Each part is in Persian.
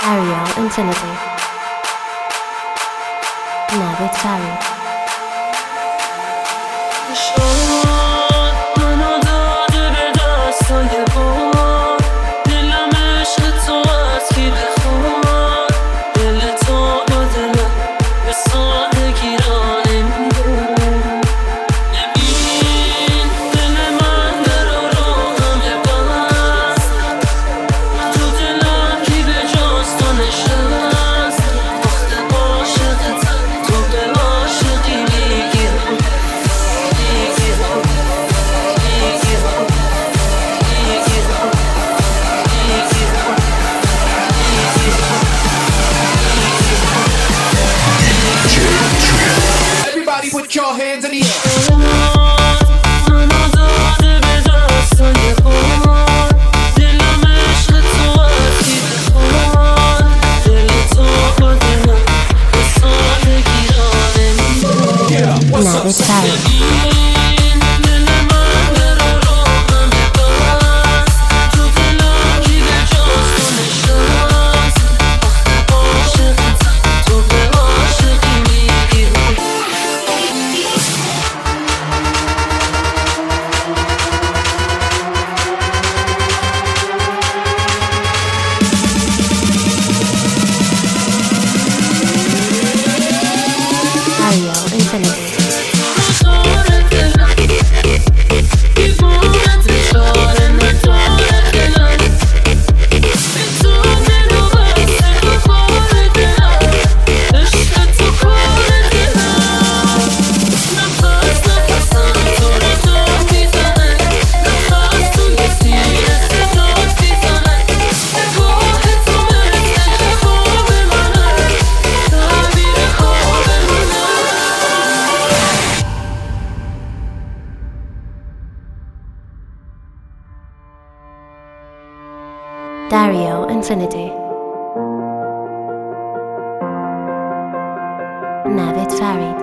Ariel Infinity. Navid Farid. منو داده به دستای باد، دلم عشق تو از کی بخواد، دل تو با دلم به سادگی را نمیده. ببین دل من در آرام ببست، تو دلم کی به جز تو نشست. وقت عاشقتم تو به عاشقی میگی Everybody put your hands in the air. منو داده به دستای باد، دلم عشق تو از کی بخواد، دل تو با دلم به سادگی را نمیده. Navid Farid. ببین دل من در آرامم ببست، تو دلم کی به جز تو نشست. وقت عاشقتم تو به عاشقی میگیری. Ariel Infinity. Dario Infinity. Navid Farid.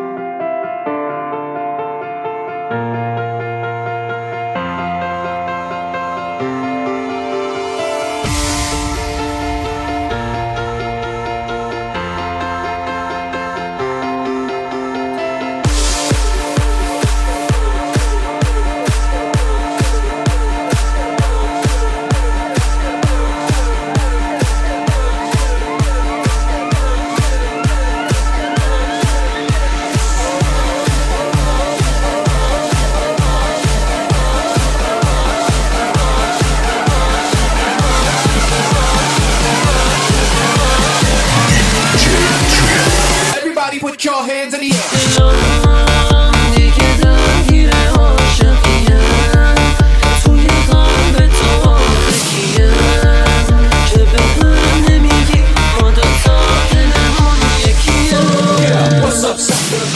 Everybody put your hands in the air. دلم دیگه درگیر عاشقیم، توی قلب تو آتشیم که به هم نمیگی ما دوتا دلمون یکیم. What's up, sucker?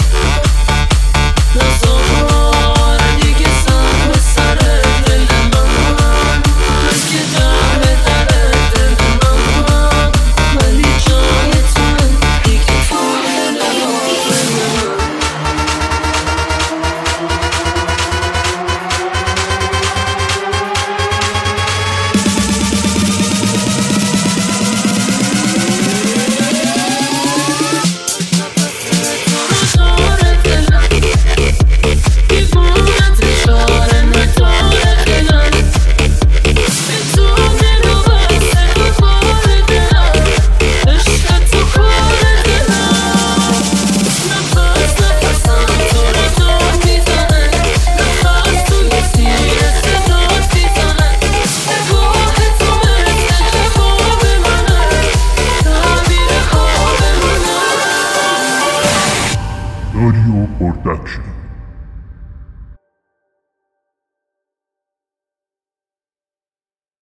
نزار دیگه سر به سر دل من، که در به در دل من، ولی جای تو دیگه توی دل من. Audio Production.